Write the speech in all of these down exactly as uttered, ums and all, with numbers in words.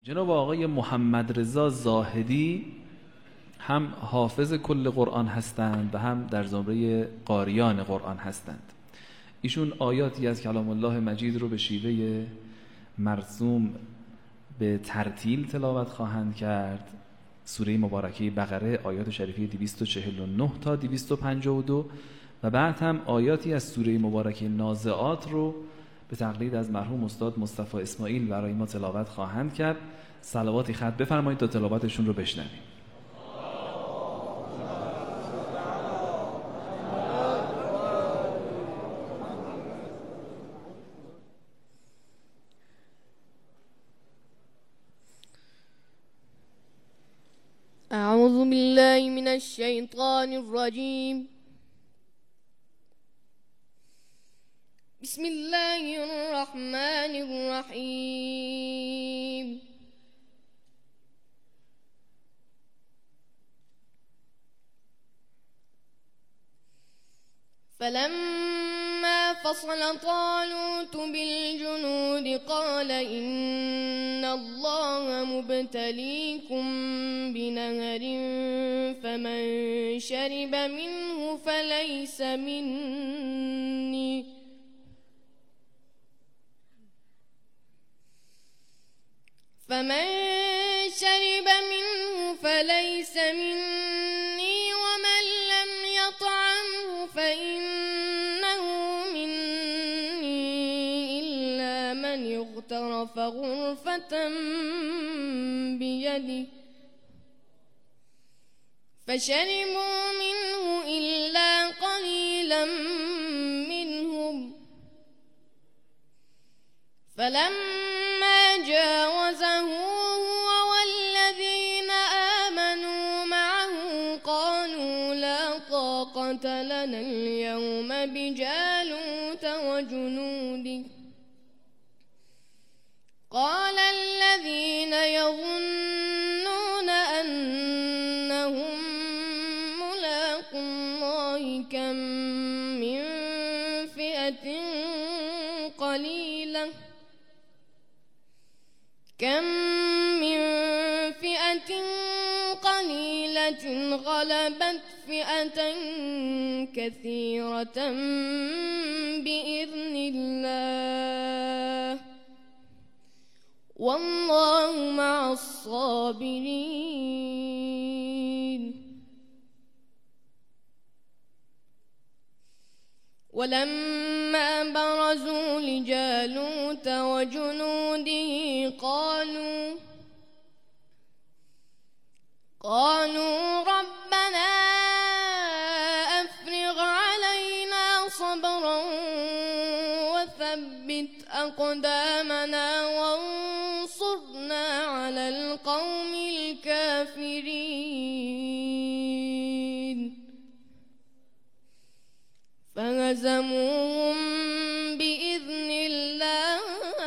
جناب آقای محمد رضا زاهدی هم حافظ کل قرآن هستند و هم در زمره قاریان قرآن هستند. ایشون آیاتی از کلام الله مجید رو به شیوه مرسوم به ترتیل تلاوت خواهند کرد. سوره مبارکه بقره آیات شریفه دویست و چهل و نه تا دویست و پنجاه و دو و بعد هم آیاتی از سوره مبارکه نازعات رو به تقلید از مرحوم استاد مصطفی اسماعیل برای ما تلاوت خواهند کرد. صلواتی خط بفرمایید تا تلاوتشون رو بشنویم. أعوذ بالله من الشيطان الرجيم. بسم الله الرحمن الرحيم. فلما فصل طالوت بالجنود قال إن الله مبتليكم بنهر فمن شرب منه فليس مني فمن شرب منه فليس مني ومن لم يطعمه فإنه مني إلا من اغترف غرفة بيده فشربوا منه إلا قليلا منهم فلما جاوزه هو والذين آمنوا معه قالوا لا طاقة لنا اليوم بجالوت وجنوده قال الذين يظنون أنهم ملاقو الله كم من فئة قليلة كم من فئة قليلة غلبت فئة كثيرة بإذن الله والله مع الصابرين. ولما برزوا لجالوت وجنوده قالوا قالوا ربنا أفرغ علينا صبرا وثبت أقدامنا وانصرنا على القوم الكافرين فهزموهم بإذن الله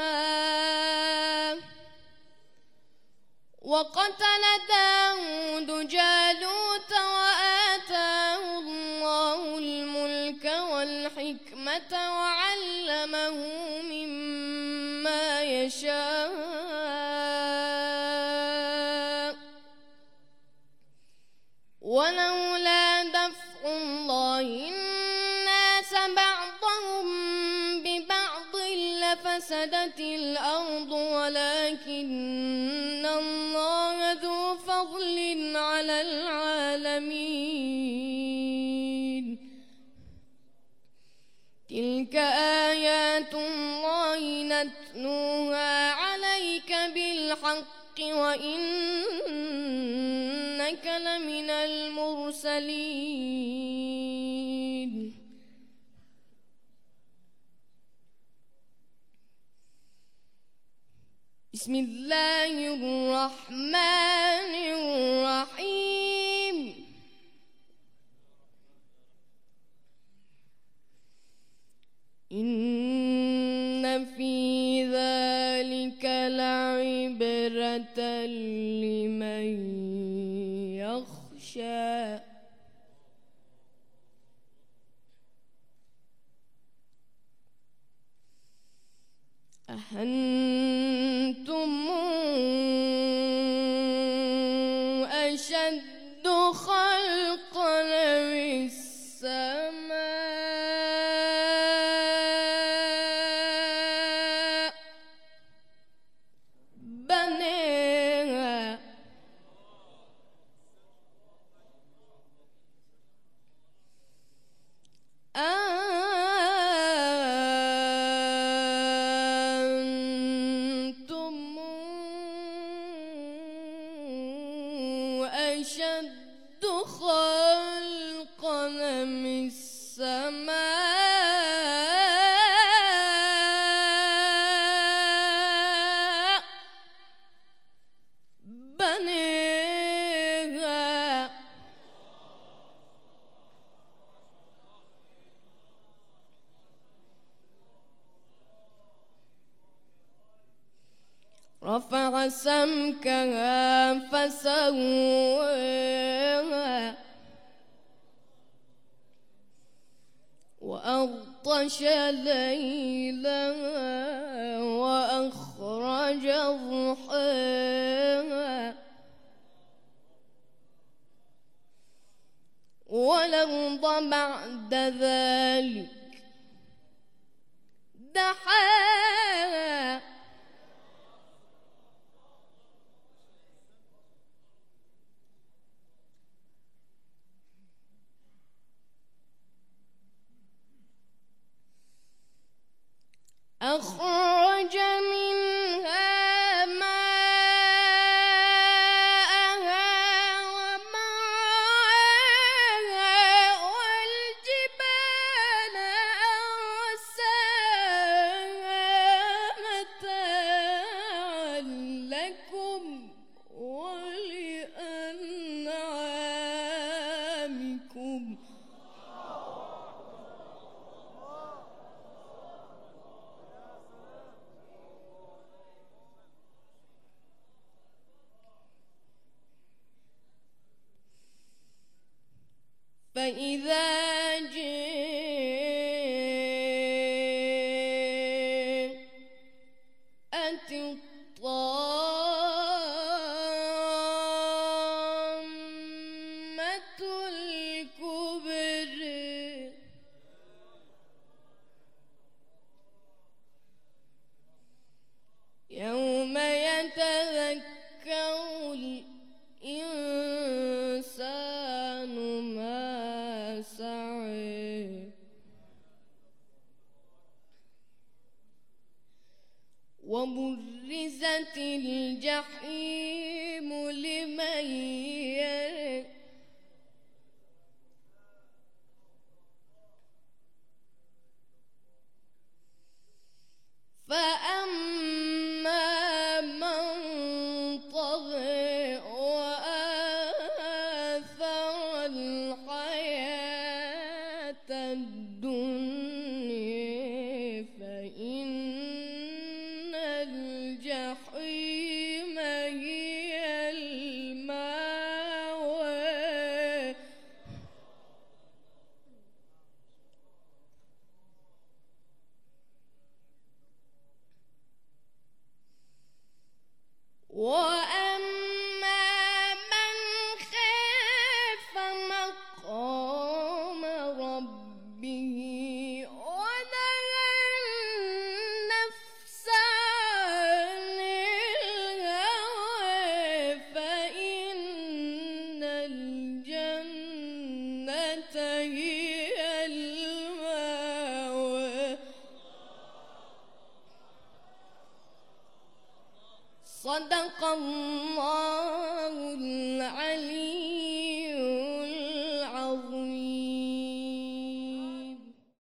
وقتل داود جالوت وآتاه الله الملك والحكمة وعلمه مما يشاء ولولا دفع الله الناس بعضهم ببعض لفسدت الأرض ولكن الله ذو فضل على العالمين. تلك آيات الله نتلوها عليك بالحق وإنك لمن المرسلين. بسم الله الرحمن الرحيم. إن في ذلك لعبرة لمن يخشى. أأنتم أشد خلقا من السماء بنيها أنتم أشد خلقا من السماء بنيها رفع سمكها فسواها وأغطش ليلها وأخرج ضحاها والأرض بعد ذلك دحاها أخرج منها ماءها ومرعاها والجبال أرساها متاعا لكم ولأنعامكم فإذا جاءت الطامة الكبرى يوم يتذكر الإنسان ما سعى وبرزت الجحيم لمن يرى فأما من طغى وآثر الحياة الدنيا فإن الجحيم هي المأوى وأما من خاف مقام ربه ونهى النفس عن الهوى فإن الجنة هي المأوى صدق الله